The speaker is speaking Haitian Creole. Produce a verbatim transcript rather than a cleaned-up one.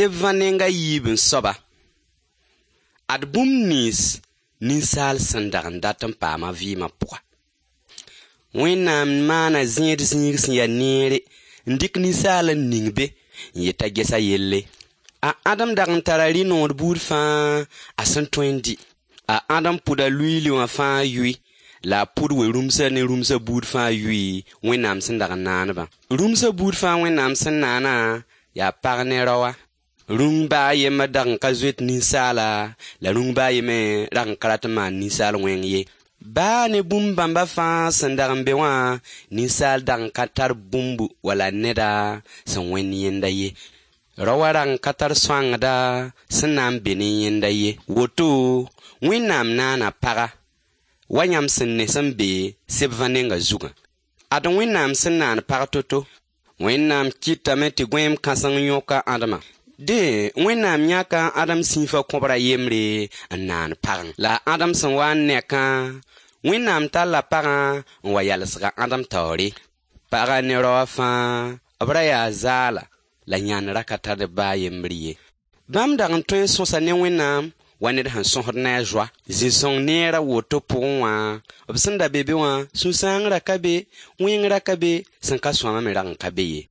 seb vanenga yibn soba. Ad bum nis ninsal sandagan datan paama vima pwa. Wẽnnaam maana zĩid zĩig sẽn ya neere n dɩk ninsaalã ningbe n yeta gesa yelle. A Adam dag n tara rɩ-nood buud fãa a sẽn tõe n dɩ. A Adam pʋda luiili wã fãa yʋɩ la a pʋd we rũmsa ne rũmsa buud fãa yʋɩ Wẽnnaam sẽn dag n naanebã. Rũmsa buud fãa Wẽnnaam sẽn naana yaa pag ne rawa. Rũng baa yembã dag n ka zoet ninsaala la rũng baa yeme rag n ka rat n maan ninsaal wẽng ye. Baa ne bũmb bãmba fãa sẽn dag n be wã ninsaal dag n ka tar bũmb wala neda sẽn wẽnd yẽnda ye. Rawa rag n ka tar sõangda sẽn na n be ne yẽnda ye. Woto Wẽnnaam naana paga wa yãmb sẽn ne sẽn be seb vãnenga zugã. Ad Wẽnnaam sẽn naan pag to-to, Wẽnnaam kɩtame tɩ gõeem kãseng yõka Adama. Dẽ Wẽnnaam yãka Adam sĩifa kõbra yembre n naan pagẽ. La Adam sẽn wa n nekã, Wẽnnaam talla pagã n wa yalsga Adam taoore. Paga ne rawa fãa b ra yaa zaala la yãnd ra ka tar baa yembr ye. Bãmb dag n tõe n sõsa ne Wẽnnaam wa ned sẽn sõsd ne a zoa. Zĩ-sõng neera woto pʋgẽ wã b sẽn da be be wã sũ-sãang ra ka be, wẽng ra ka be, sẽn ka sõama me rag n ka be ye.